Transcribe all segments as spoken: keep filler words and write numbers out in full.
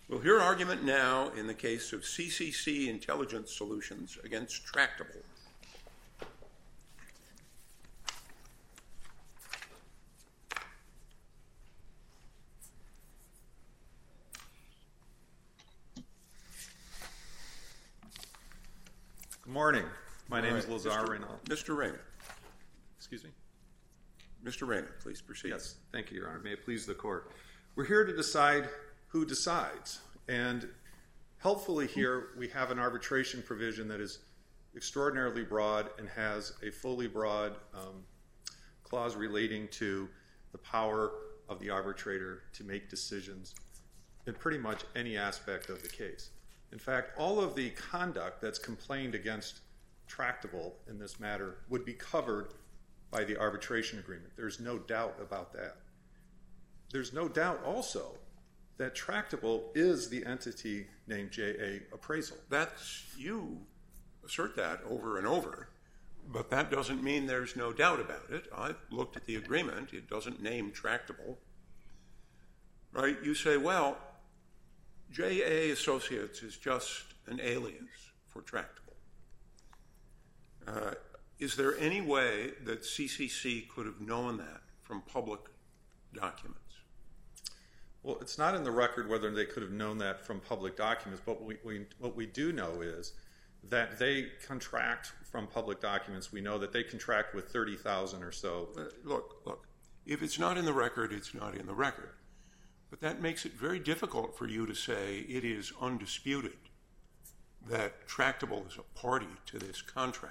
We'll hear argument now in the case of C C C Intelligence Solutions against Tractable. Good morning. My name All is right. Lazar Mister Reynaud. Mister Reynaud. Excuse me? Mister Reynaud, please proceed. Yes, thank you, Your Honor. May it please the Court. We're here to decide who decides. And helpfully here, we have an arbitration provision that is extraordinarily broad and has a fully broad um, clause relating to the power of the arbitrator to make decisions in pretty much any aspect of the case. In fact, all of the conduct that's complained against Tractable in this matter would be covered by the arbitration agreement. There's no doubt about that. There's no doubt also that Tractable is the entity named J A Appraisal. That's, you assert that over and over, but that doesn't mean there's no doubt about it. I've looked at the agreement. It doesn't name Tractable. Right? You say, well, J A Associates is just an alias for Tractable. Uh, is there any way that C C C could have known that from public documents? Well, it's not in the record whether they could have known that from public documents, but we, we, what we do know is that they contract from public documents. We know that they contract with thirty thousand or so. Uh, look, look, if it's not in the record, it's not in the record. But that makes it very difficult for you to say it is undisputed that Tractable is a party to this contract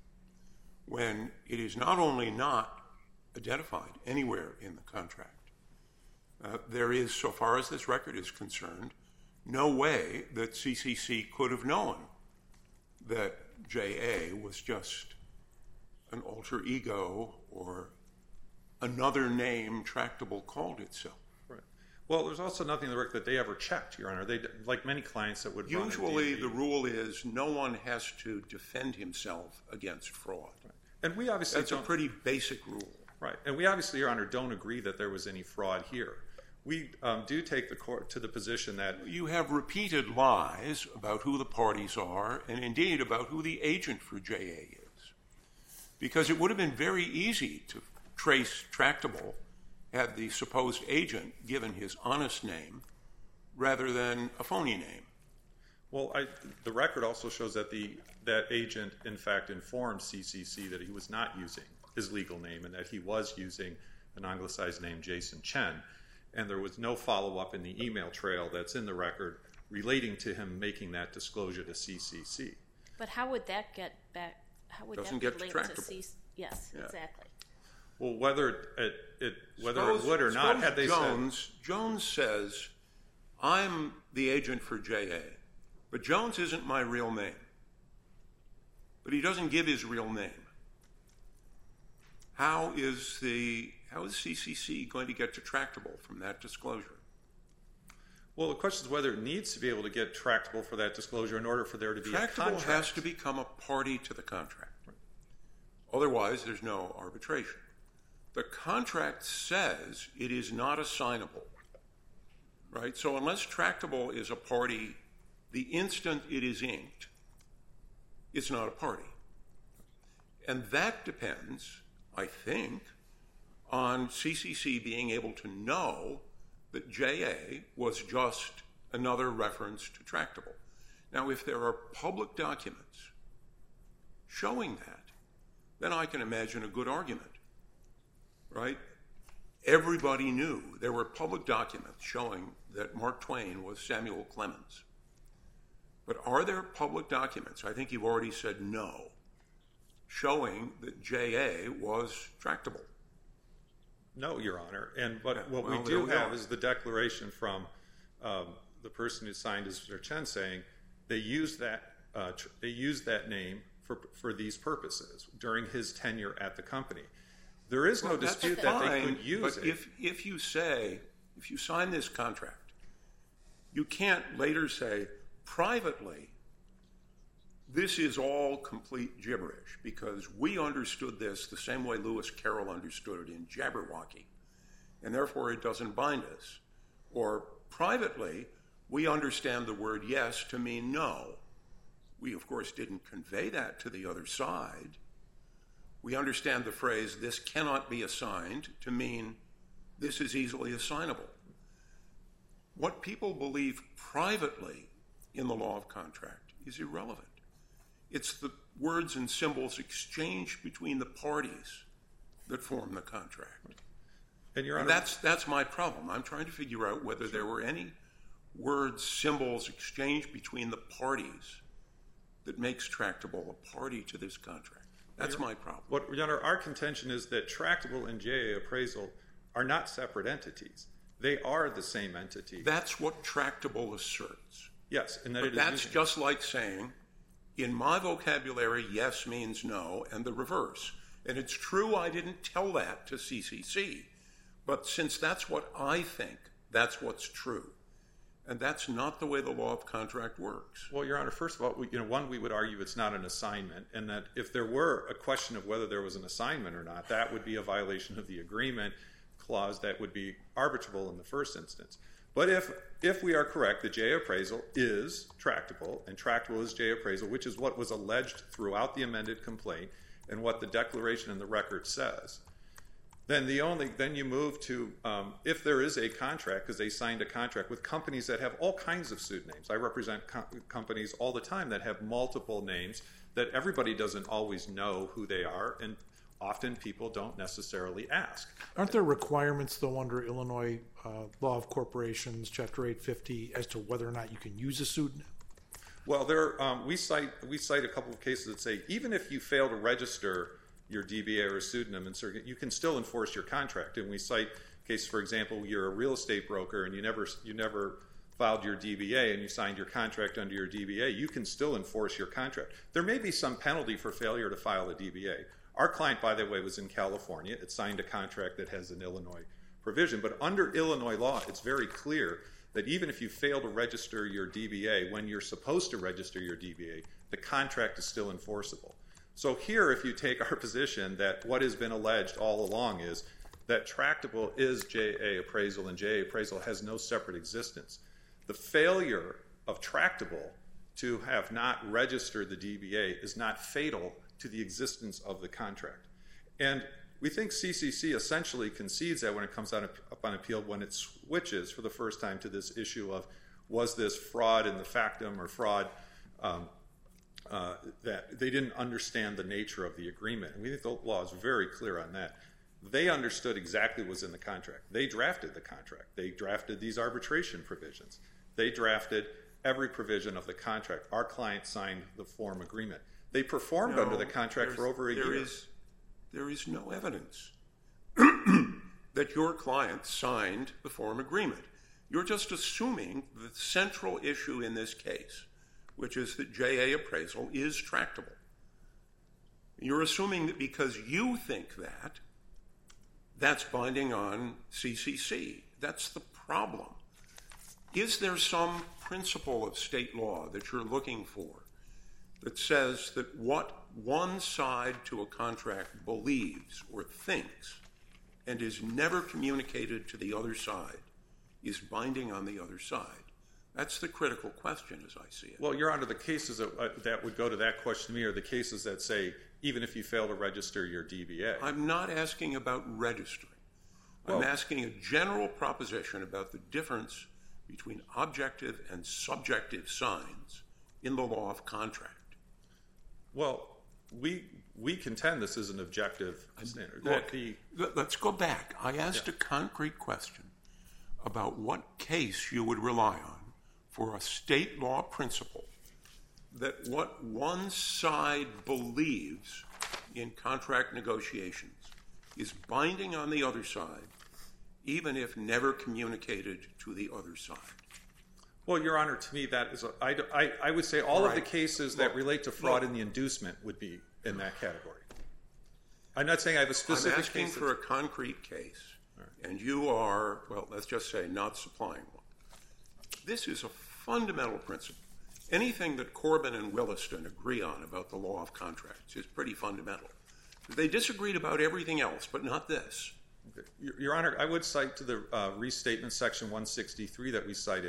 when it is not only not identified anywhere in the contract, uh, there is, so far as this record is concerned, no way that C C C could have known that J A was just an alter ego or another name Tractable called itself. Right. Well, there's also nothing in the record that they ever checked, Your Honor. They, like many clients that would run Usually a D M V. the rule is no one has to defend himself against fraud. Right. And we obviously That's a don't, pretty basic rule. right. And we obviously, Your Honor, don't agree that there was any fraud here. We um, do take the court to the position that You have repeated lies about who the parties are and indeed about who the agent for J A is. Because it would have been very easy to trace Tractable had the supposed agent given his honest name rather than a phony name. Well, I, the record also shows that the that agent, in fact, informed C C C that he was not using his legal name and that he was using an anglicized name, Jason Chen, and there was no follow-up in the email trail that's in the record relating to him making that disclosure to C C C. But how would that get back? How would Doesn't that get be to linked to Tractable. C? Yes, Yeah. exactly. Well, whether it, it whether Suppose- it would or not, suppose had they Jones, Jones says, I'm the agent for J A, but Jones isn't my real name. But he doesn't give his real name. How is the how is C C C going to get to Tractable from that disclosure? Well, the question is whether it needs to be able to get Tractable for that disclosure in order for there to be Tractable a contract. has to become a party to the contract. Otherwise, there's no arbitration. The contract says it is not assignable, right? So unless Tractable is a party the instant it is inked, it's not a party. And that depends, I think, on C C C being able to know that J A was just another reference to Tractable. Now, if there are public documents showing that, then I can imagine a good argument, right? Everybody knew there were public documents showing that Mark Twain was Samuel Clemens. But are there public documents, I think you've already said no, showing that J A was Tractable? No, Your Honor. And what, Yeah, what well, we do there we have are. is the declaration from um, the person who signed as Mister Chen saying they used that uh, tr- they used that name for for these purposes during his tenure at the company. There is no Well, that's dispute that they fine, could use but it. if if you say, if you sign this contract, you can't later say privately, this is all complete gibberish because we understood this the same way Lewis Carroll understood it in Jabberwocky, and therefore it doesn't bind us. Or privately, we understand the word yes to mean no. We, of course, didn't convey that to the other side. We understand the phrase, this cannot be assigned, to mean this is easily assignable. What people believe privately in the law of contract is irrelevant. It's the words and symbols exchanged between the parties that form the contract. And, Your Honor, and that's, that's my problem. I'm trying to figure out whether there were any words, symbols exchanged between the parties that makes Tractable a party to this contract. That's my problem. What, Your Honor, our contention is that Tractable and J A Appraisal are not separate entities. They are the same entity. That's what Tractable asserts. Yes, and that but it is that's using... just like saying, in my vocabulary, yes means no, and the reverse. And it's true I didn't tell that to C C C, but since that's what I think, that's what's true. And that's not the way the law of contract works. Well, Your Honor, first of all, we, you know, one, we would argue it's not an assignment, and that if there were a question of whether there was an assignment or not, that would be a violation of the agreement clause that would be arbitrable in the first instance. But if if we are correct that J A Appraisal is Tractable, and Tractable is J A Appraisal, which is what was alleged throughout the amended complaint and what the declaration in the record says, then the only then you move to um, if there is a contract, because they signed a contract with companies that have all kinds of pseudonyms. I represent co- companies all the time that have multiple names that everybody doesn't always know who they are, and often people don't necessarily ask. Aren't there requirements, though, under Illinois uh, law of corporations, Chapter eight fifty, as to whether or not you can use a pseudonym? Well, there um, we cite we cite a couple of cases that say even if you fail to register your D B A or a pseudonym, and you can still enforce your contract. And we cite cases, for example, you're a real estate broker and you never you never filed your D B A and you signed your contract under your D B A. You can still enforce your contract. There may be some penalty for failure to file a D B A. Our client, by the way, was in California. It signed a contract that has an Illinois provision. But under Illinois law, it's very clear that even if you fail to register your D B A when you're supposed to register your D B A, the contract is still enforceable. So here, if you take our position that what has been alleged all along is that Tractable is J A Appraisal and J A Appraisal has no separate existence, the failure of Tractable to have not registered the D B A is not fatal to the existence of the contract. And we think C C C essentially concedes that when it comes up on appeal, when it switches for the first time to this issue of was this fraud in the factum or fraud, um, uh, that they didn't understand the nature of the agreement. And we think the law is very clear on that. They understood exactly what was in the contract. They drafted the contract. They drafted these arbitration provisions. They drafted every provision of the contract. Our client signed the form agreement. They performed no, under the contract for over a there year. Is, there is no evidence that your client signed the form agreement. You're just assuming the central issue in this case, which is that J A Appraisal is Tractable. You're assuming that because you think that, that's binding on C C C. That's the problem. Is there some principle of state law that you're looking for that says that what one side to a contract believes or thinks and is never communicated to the other side is binding on the other side? That's the critical question as I see it. Well, Your Honor, the cases that, uh, that would go to that question to me are the cases that say even if you fail to register your D B A. I'm not asking about registering. Well, I'm asking a general proposition about the difference between objective and subjective signs in the law of contract. Well, we we contend this is an objective standard. Look, the, let's go back. I asked yeah. a concrete question about what case you would rely on for a state law principle that what one side believes in contract negotiations is binding on the other side, even if never communicated to the other side. Well, Your Honor, to me, that is a, I, I, I would say all, all right. of the cases look, that relate to fraud look, in the inducement would be in that category. I'm not saying I have a specific I'm asking case for a concrete case, right. And you are, well, let's just say not supplying one. This is a fundamental principle. Anything that Corbin and Williston agree on about the law of contracts is pretty fundamental. They disagreed about everything else, but not this. Your, Your Honor, I would cite to the uh, restatement section one sixty-three that we cited,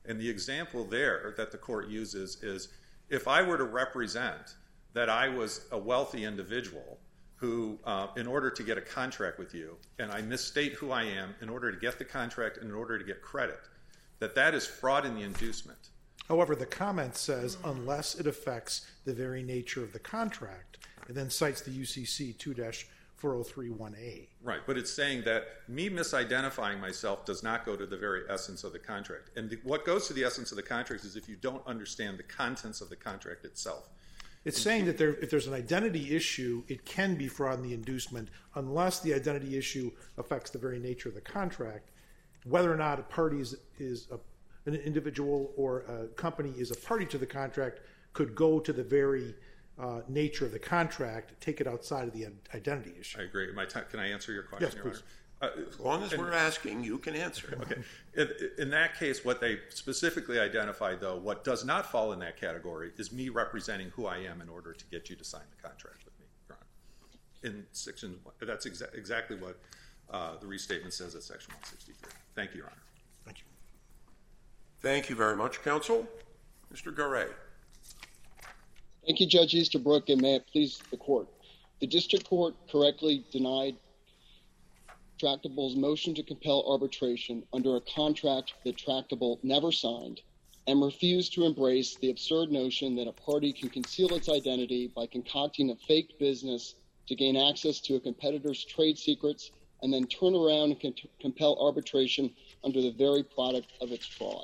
And the example there that the court uses is if I were to represent that I was a wealthy individual who, uh, in order to get a contract with you, and I misstate who I am in order to get the contract and in order to get credit, that that is fraud in the inducement. However, the comment says unless it affects the very nature of the contract, and then cites the U C C two dash four oh three one A. Right, but it's saying that me misidentifying myself does not go to the very essence of the contract. And the, what goes to the essence of the contract is if you don't understand the contents of the contract itself. It's saying that there, if there's an identity issue, it can be fraud in the inducement unless the identity issue affects the very nature of the contract. Whether or not a party is, is a, an individual or a company is a party to the contract could go to the very uh, nature of the contract, take it outside of the identity issue. I agree. My time, can I answer your question, Yes, Your please. Honor? Uh, As long as and, we're asking, you can answer. Okay. In, in that case, what they specifically identified, though, what does not fall in that category is me representing who I am in order to get you to sign the contract with me, Your Honor. In section one, that's exa- exactly what uh, the restatement says at section one sixty-three. Thank you, Your Honor. Thank you. Thank you very much, counsel. Mister Garay. Thank you, Judge Easterbrook, and may it please the court. The district court correctly denied Tractable's motion to compel arbitration under a contract that Tractable never signed and refused to embrace the absurd notion that a party can conceal its identity by concocting a fake business to gain access to a competitor's trade secrets and then turn around and con- compel arbitration under the very product of its fraud.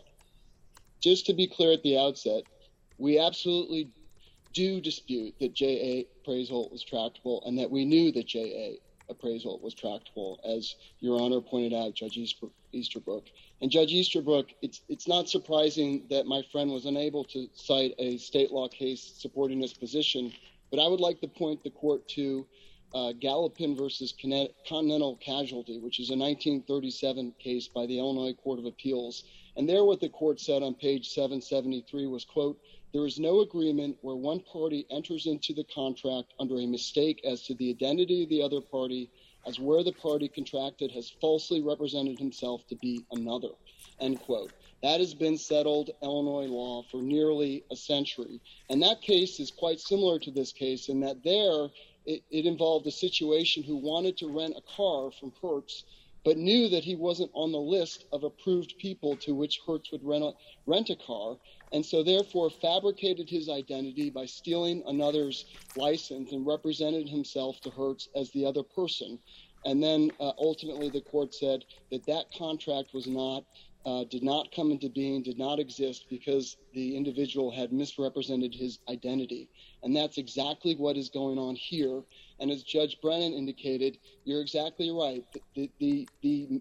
Just to be clear at the outset, we absolutely do dispute that J A appraisal was tractable and that we knew that J A appraisal was tractable, as Your Honor pointed out, Judge Easterbrook. And Judge Easterbrook, it's it's not surprising that my friend was unable to cite a state law case supporting this position, but I would like to point the court to uh, Gallopin versus Continental Casualty, which is a nineteen thirty-seven case by the Illinois Court of Appeals. And there what the court said on page seven seventy-three was, quote, "There is no agreement where one party enters into the contract under a mistake as to the identity of the other party, as where the party contracted has falsely represented himself to be another," end quote. That has been settled Illinois law for nearly a century. And that case is quite similar to this case in that there it, it involved a situation who wanted to rent a car from Hertz, but knew that he wasn't on the list of approved people to which Hertz would rent a, rent a car, and so therefore fabricated his identity by stealing another's license and represented himself to Hertz as the other person. And then uh, ultimately the court said that that contract was not, uh, did not come into being, did not exist because the individual had misrepresented his identity. And that's exactly what is going on here. And as Judge Brennan indicated, you're exactly right. The, the, the,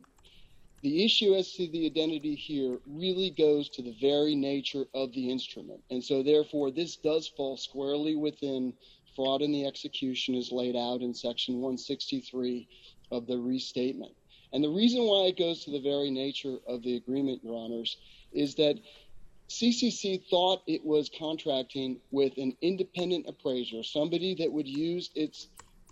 the issue as to the identity here really goes to the very nature of the instrument. And so therefore, this does fall squarely within fraud in the execution as laid out in section one sixty-three of the restatement. And the reason why it goes to the very nature of the agreement, Your Honors, is that C C C thought it was contracting with an independent appraiser, somebody that would use its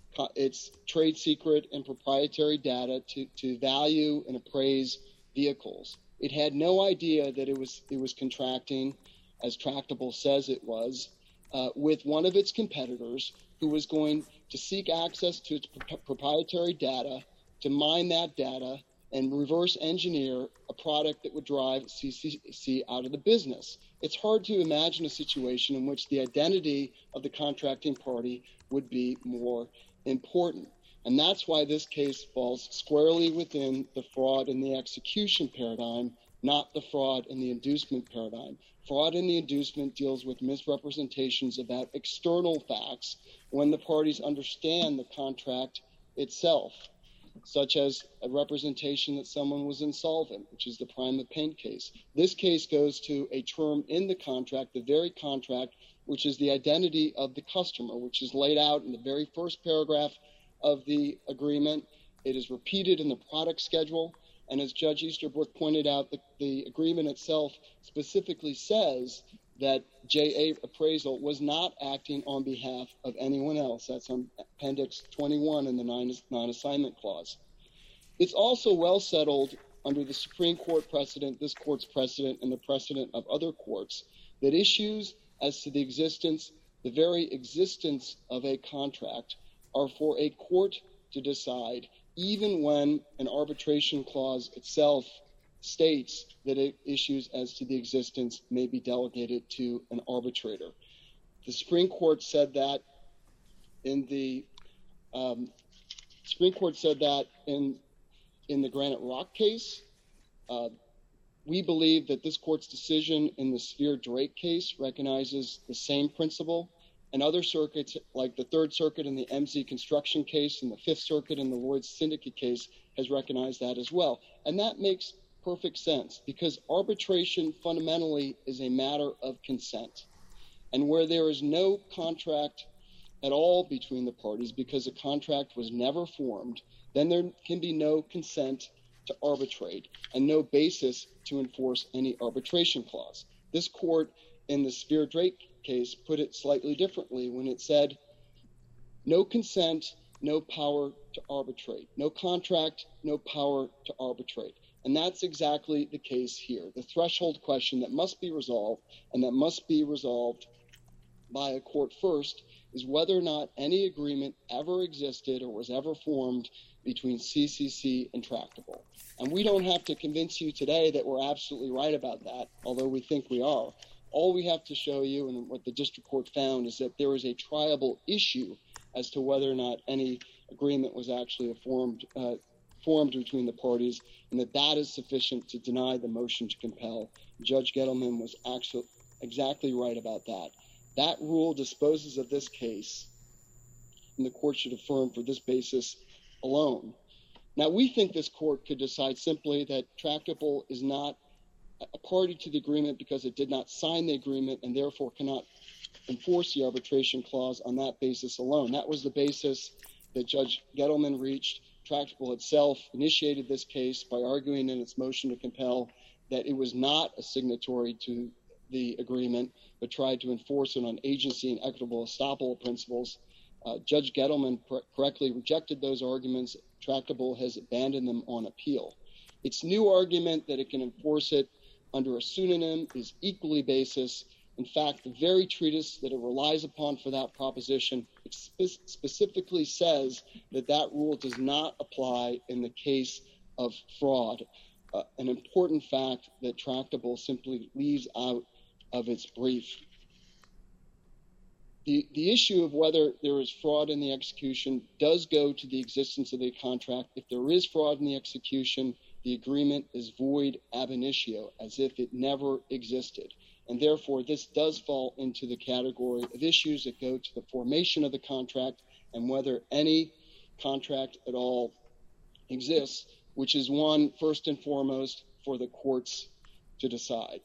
its trade secret and proprietary data to, to value and appraise vehicles. It had no idea that it was it was contracting, as Tractable says it was, uh, with one of its competitors who was going to seek access to its pro- proprietary data, to mine that data, and reverse engineer a product that would drive C C C out of the business. It's hard to imagine a situation in which the identity of the contracting party would be more important. And that's why this case falls squarely within the fraud in the execution paradigm, not the fraud in the inducement paradigm. Fraud in the inducement deals with misrepresentations about external facts when the parties understand the contract itself, such as a representation that someone was insolvent, which is the Prima Paint case. This case goes to a term in the contract, the very contract, which is the identity of the customer, which is laid out in the very first paragraph of the agreement. It is repeated in the product schedule. And as Judge Easterbrook pointed out, the, the agreement itself specifically says that J A Appraisal was not acting on behalf of anyone else. That's on Appendix twenty-one in the non-assignment clause. It's also well settled under the Supreme Court precedent, this court's precedent, and the precedent of other courts, that issues as to the existence, the very existence of a contract are for a court to decide, even when an arbitration clause itself states that it issues as to the existence may be delegated to an arbitrator. The Supreme Court said that in the um, Supreme Court said that in in the Granite Rock case. Uh, we believe that this court's decision in the Sphere Drake case recognizes the same principle, and other circuits like the Third Circuit in the M Z Construction case and the Fifth Circuit in the Lloyd's Syndicate case has recognized that as well. And that makes perfect sense because arbitration fundamentally is a matter of consent. And where there is no contract at all between the parties because a contract was never formed, then there can be no consent to arbitrate and no basis to enforce any arbitration clause. This court in the Sphere Drake case put it slightly differently when it said, no consent, no power to arbitrate. No contract, no power to arbitrate. And that's exactly the case here. The threshold question that must be resolved and that must be resolved by a court first is whether or not any agreement ever existed or was ever formed between C C C and Tractable. And we don't have to convince you today that we're absolutely right about that, although we think we are. All we have to show you, and what the district court found, is that there is a triable issue as to whether or not any agreement was actually formed uh, formed between the parties, and that that is sufficient to deny the motion to compel. Judge Gettleman was actually exactly right about that. That rule disposes of this case, and the court should affirm for this basis alone. Now, we think this court could decide simply that Tractable is not a party to the agreement because it did not sign the agreement and therefore cannot enforce the arbitration clause on that basis alone. That was the basis that Judge Gettleman reached. Tractable itself initiated this case by arguing in its motion to compel that it was not a signatory to the agreement, but tried to enforce it on agency and equitable estoppel principles. Uh, Judge Gettleman pr- correctly rejected those arguments. Tractable has abandoned them on appeal. Its new argument that it can enforce it under a pseudonym is equally baseless. In fact, the very treatise that it relies upon for that proposition spe- specifically says that that rule does not apply in the case of fraud, uh, an important fact that Tractable simply leaves out of its brief. The, the issue of whether there is fraud in the execution does go to the existence of the contract. If there is fraud in the execution, the agreement is void ab initio, as if it never existed. And therefore, this does fall into the category of issues that go to the formation of the contract and whether any contract at all exists, which is one, first and foremost, for the courts to decide.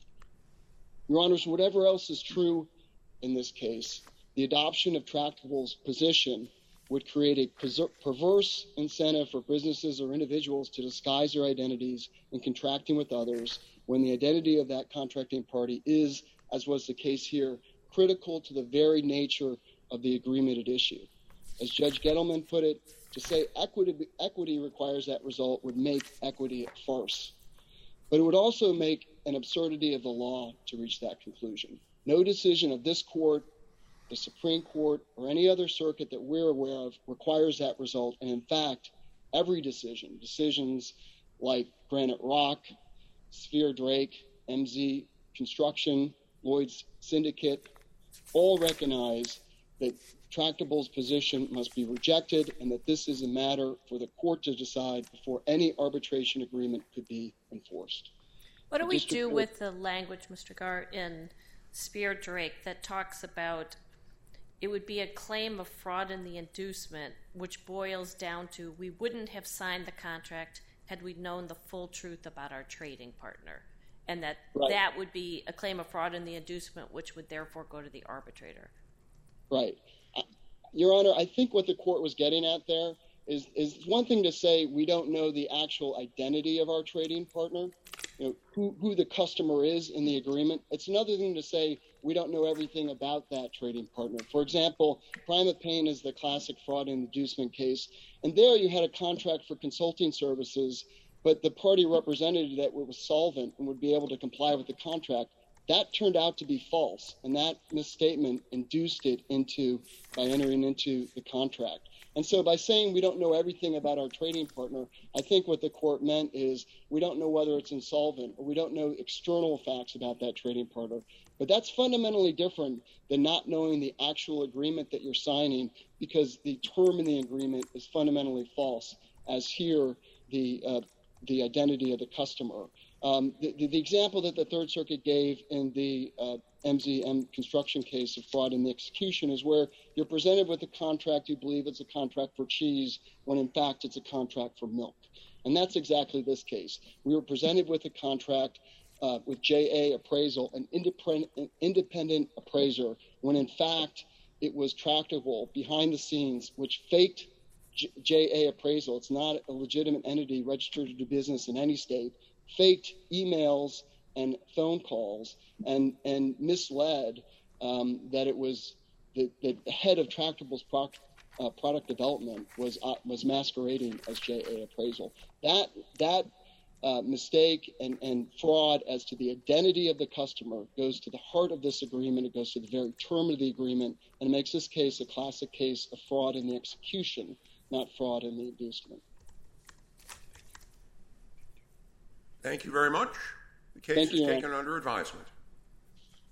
Your Honors, whatever else is true in this case, the adoption of Tractable's position would create a perverse incentive for businesses or individuals to disguise their identities in contracting with others when the identity of that contracting party is, as was the case here, critical to the very nature of the agreement at issue. As Judge Gettleman put it, to say equity, equity requires that result would make equity a farce. But it would also make an absurdity of the law to reach that conclusion. No decision of this court, the Supreme Court, or any other circuit that we're aware of requires that result. And in fact, every decision, decisions like Granite Rock, Sphere Drake, M Z Construction, Lloyd's Syndicate, all recognize that Tractable's position must be rejected and that this is a matter for the court to decide before any arbitration agreement could be enforced. What do we do with the language, Mister Garr, in Sphere Drake that talks about it would be a claim of fraud in the inducement, which boils down to we wouldn't have signed the contract had we known the full truth about our trading partner, and that right. that would be a claim of fraud in the inducement, which would therefore go to the arbitrator. Right. Your Honor, I think what the court was getting at there is, is one thing to say we don't know the actual identity of our trading partner, you know, who, who the customer is in the agreement. It's another thing to say we don't know everything about that trading partner. For example, Primate Pain is the classic fraud and inducement case. And there you had a contract for consulting services but the party represented that it was solvent and would be able to comply with the contract. That turned out to be false, and that misstatement induced it into by entering into the contract. And so by saying we don't know everything about our trading partner, I think what the court meant is we don't know whether it's insolvent or we don't know external facts about that trading partner. But that's fundamentally different than not knowing the actual agreement that you're signing, because the term in the agreement is fundamentally false, as here the uh, the identity of the customer. Um, the, the, the example that the Third Circuit gave in the uh, M Z M construction case of fraud in the execution is where you're presented with a contract, you believe it's a contract for cheese, when in fact it's a contract for milk. And that's exactly this case. We were presented with a contract uh, with J A Appraisal, an independent, an independent appraiser, when in fact it was Tractable behind the scenes, which faked J- J.A. Appraisal. It's not a legitimate entity registered to do business in any state, faked emails and phone calls and and misled um, that it was the, the head of Tractable's pro- uh, product development was uh, was masquerading as J A Appraisal. That that uh, mistake and, and fraud as to the identity of the customer goes to the heart of this agreement. It goes to the very term of the agreement, and makes this case a classic case of fraud in the execution, not fraud in the inducement. Thank you very much. The case Thank is you, taken under advisement.